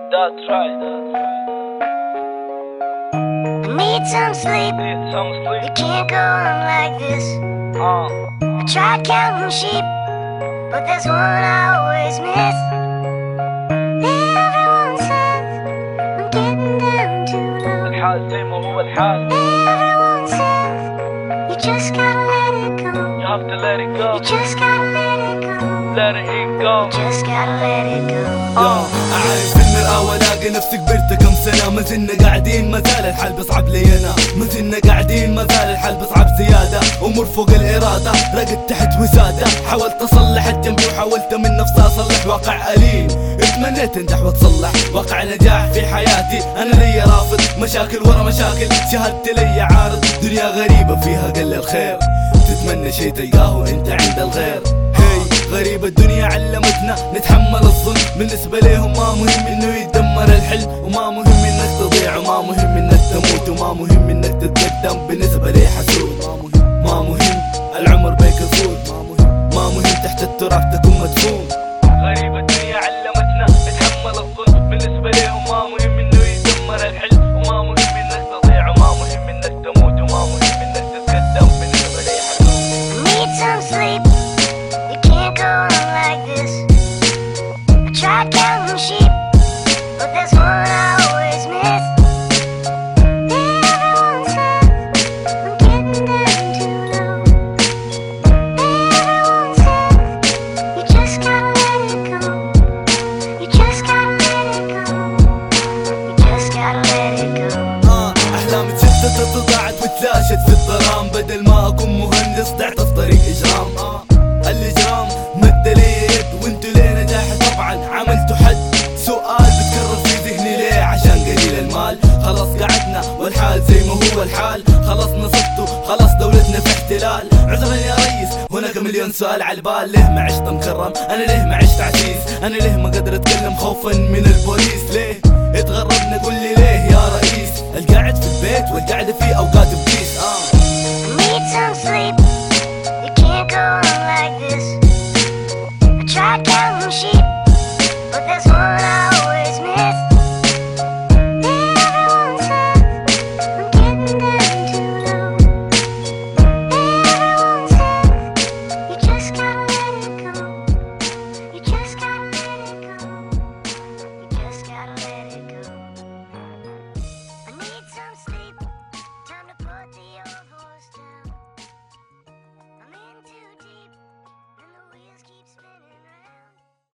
That's right. I need some sleep. You can't go on like this. I tried counting sheep, but there's one I always miss. Everyone says I'm getting down too low. الحال زي ما هو الحال. Everyone says you just gotta let it go. You have to let it go. You just gotta let it go. Let it go. You just gotta let it go. أعرف المرأة ولاقي نفسي كبرت كم سنة، ما زلنا قاعدين ما زال الحال بصعب لي أنا، ما زلنا قاعدين ما زال الحال بصعب زيادة، أمور فوق الإرادة رقد تحت وسادة، حاولت أصلح الجنبي وحاولت من نفسي أصلح واقع أليم، اتمنيت تنجح وتصلح واقع نجاح في حياتي، أنا لي رافض مشاكل ورا مشاكل، شهادتي لي عارض، دنيا غريبة فيها قل الخير، تتمنى شي تلقاه وانت عند الغير، غريبة الدنيا علمتنا نتحمل الظلم، بالنسبة ليهم ما مهم انه يتدمر الحلم، وما مهم انك تضيع، وما مهم انك تموت، وما مهم انك تتقدم، بالنسبة لي حسود، ما مهم العمر بيك يفوت، ما مهم تحت التراب تكون مدفون. غريبة الدنيا علمتنا نتحمل الظلم، بالنسبة ليهم ما مهم انه يتدمر الحلم، وما مهم انك تضيع، وما مهم انك تموت، وما مهم انك تتقدم، بالنسبة لي حسود. Need some sleep. Go on like this. I tried counting sheep, but there's one I always miss. Everyone says I'm getting down too low. Everyone says you just gotta let it go. You just gotta let it go. You just gotta let it go. أحلامي تشتتت وضاعت وتلاشت في الظلام، بدل ما أكون مهندس ضعت في طريق إجرام. الإجرام مد لي يد وانتو ليه نجاحي طبعا عملتوا حد، سؤال بتكرر في ذهني ليه؟ عشان قليل المال، خلاص قعدنا والحال زي ما هو الحال، خلاص نصبتوا خلاص دولتنا في احتلال، عذرا يا ريس هناك مليون سؤال على البال، ليه ما عشت مكرم؟ انا ليه ما عشت عزيز؟ انا ليه ما قادر اتكلم خوفا من البوليس؟ ليه اتغربنا قول لي ليه يا رئيس؟ القاعد في البيت والقاعدة في اوقات بكيس. Need some sleep.